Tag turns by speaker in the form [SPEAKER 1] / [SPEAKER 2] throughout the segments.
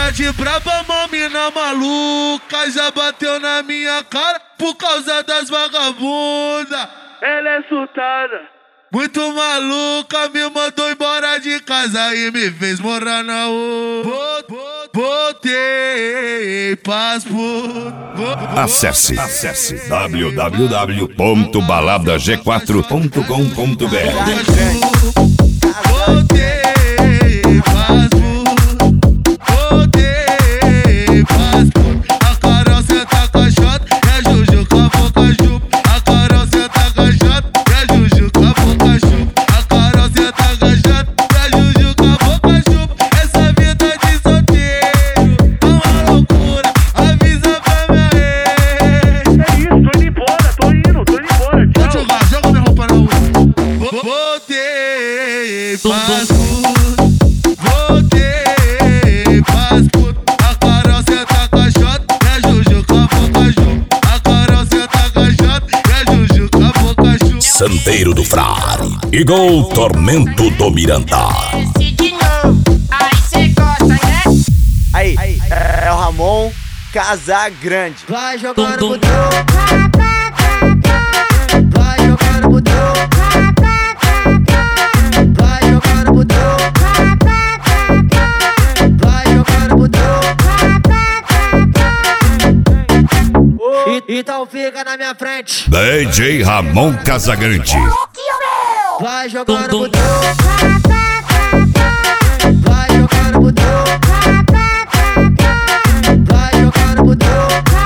[SPEAKER 1] de braba, mamina maluca, já bateu na minha cara por causa das vagabundas. Ela é surtada, muito maluca, me mandou embora de casa e me fez morar na rua. Botei paz por...
[SPEAKER 2] Acesse www.baladag4.com.br. Sandeiro do Frade, igual Tormento do Miranda.
[SPEAKER 3] Aí cê gosta, né?
[SPEAKER 4] Aí, é o Ramon Casagrande.
[SPEAKER 5] Vai jogar no botão, vai jogar no botão, vai jogar no botão, vai jogar no botão. Então fica na minha frente.
[SPEAKER 2] DJ Ramon Casagrande.
[SPEAKER 5] Vai jogar no botão, vai jogar no botão, vai jogar no botão,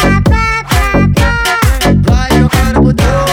[SPEAKER 5] vai jogar no botão.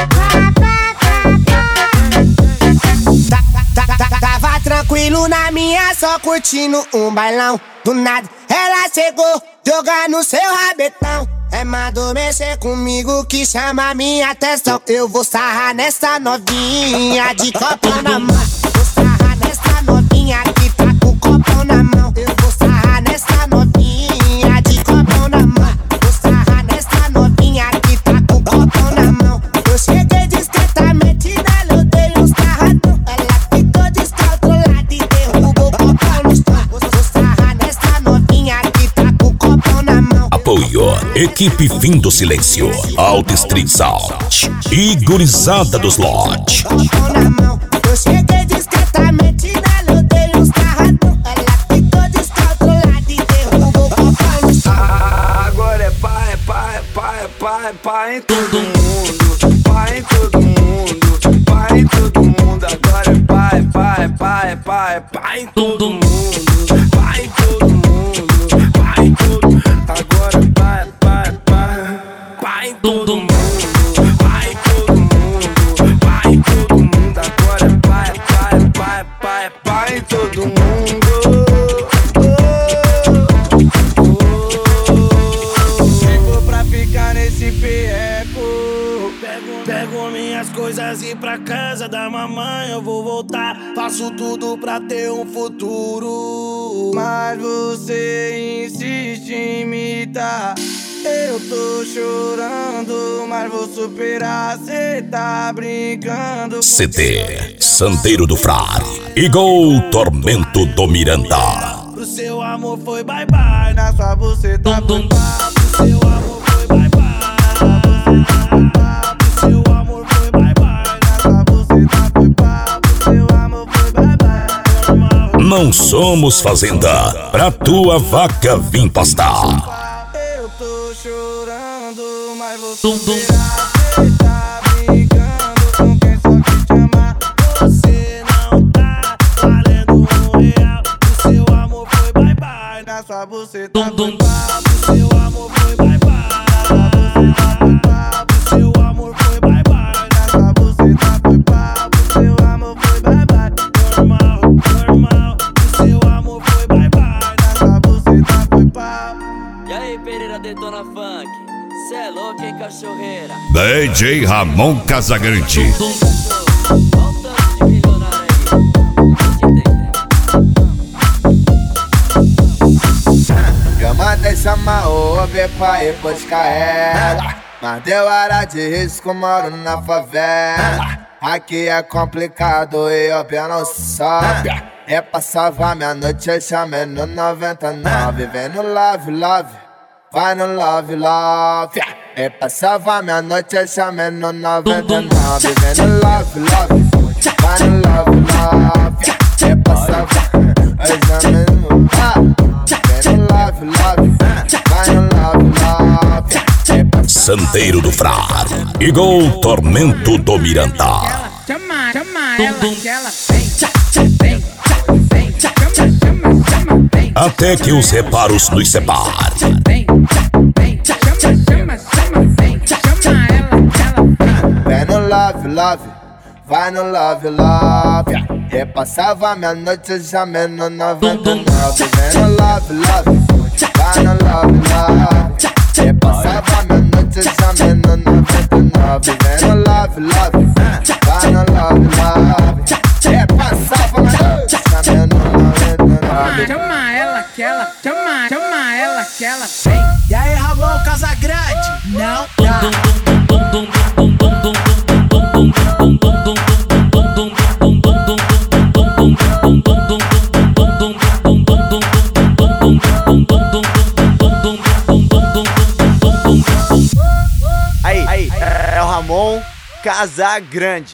[SPEAKER 3] Tava tranquilo na minha, só curtindo um bailão. Do nada ela chegou, jogando seu rabetão. É mandou mexer comigo que chama minha atenção. Eu vou sarrar nessa novinha de copão na mão. Vou sarrar nessa novinha que tá com copão na mão. Eu vou sarrar nessa novinha de copão na mão. Vou sarrar nessa novinha que tá com copão na mão. Eu cheguei discretamente nela, eu dei uns sarradão. Ela ficou descontrolada e derrubou o copão no chão. Vou sarrar nessa novinha que tá com copão na mão.
[SPEAKER 2] Apoio, equipe Fim do Silêncio, Alta Street Sound e Gurizada dos Lodge.
[SPEAKER 3] Eu cheguei discretamente nela, eu dei uns sarradão. Ela ficou descontrolada e derrubou o copão no chão.
[SPEAKER 4] Agora é pá, é pá, é pá, é pá, é pá em todo mundo. Pá em todo mundo, pá em todo mundo. Agora é pá, é pá, é pá, é pá, é pá em todo mundo. Pá em todo mundo, pá em todo mundo. Agora é pá, é pá, é pá, pá em todo mundo. Pá em todo mundo, pá em todo mundo. Agora é pá, é pá, é pá, é pá, é pá em todo mundo. Se for pra ficar nesse perreco, pego minhas coisas e ir pra casa da mamãe eu vou voltar. Faço tudo pra ter um futuro, mas você insiste em me dar. Eu tô chorando, mas vou superar. Cê tá brincando.
[SPEAKER 2] CD Sandeiro do Frade, igual Tormento do Miranda.
[SPEAKER 4] Pro seu amor foi bye bye, na sua buceta foi pá. Pro seu amor foi bye bye, pro seu amor foi bye bye, na sua buceta foi pá. Pro seu amor foi bye bye.
[SPEAKER 2] Não somos fazenda, pra tua vaca vim pastar.
[SPEAKER 4] Eu tô chorando, mas vou superar. Cê tá brincando com quem só quis te amar. Você não tá valendo R$1. O seu amor foi bye bye, na sua buceta foi pá. O seu amor foi bye bye, na sua buceta foi pá. O seu amor foi bye bye, na sua buceta foi pá. O seu amor foi bye bye, normal, normal. O seu amor foi bye bye, na sua buceta foi pá.
[SPEAKER 6] E aí, Pereira Detona Funk, cê é louco, hein, cachorreira?
[SPEAKER 2] DJ Ramon Casagrande.
[SPEAKER 6] Olha o tanto de milionário aí.
[SPEAKER 7] Chama dessa maobe pra ir buscar ela. Mas deu hora de risco, moro na favela. Aqui é complicado e óbvio não sobe. passava minha noite, eu chamei no 99. Vem no love, love, vai no love, love. Passava minha noite, eu chamei no 99. Vem no love, love, vai no love, love. Passava, eu chamei no vem no love, love, vai no love, love.
[SPEAKER 2] Santeiro do Frade, Igor Tormento do Miranda.
[SPEAKER 8] Chama ela que ela vem.
[SPEAKER 2] Até que os reparos nos separem.
[SPEAKER 8] Vem, chama ela que ela vem.
[SPEAKER 7] Vem no love, love, vai no love, love. Passava minha noite, eu chamei no 99. Vem no love, love, vai no love, love. Passava minha noite, eu chamei no 99. Vem no love, love, vai no love, love. Passava minha noite, eu chamei no 99.
[SPEAKER 8] Chama ela que ela vem.
[SPEAKER 5] E aí, Ramon Casagrande? Não dá.
[SPEAKER 9] Aí, é o Ramon Casagrande.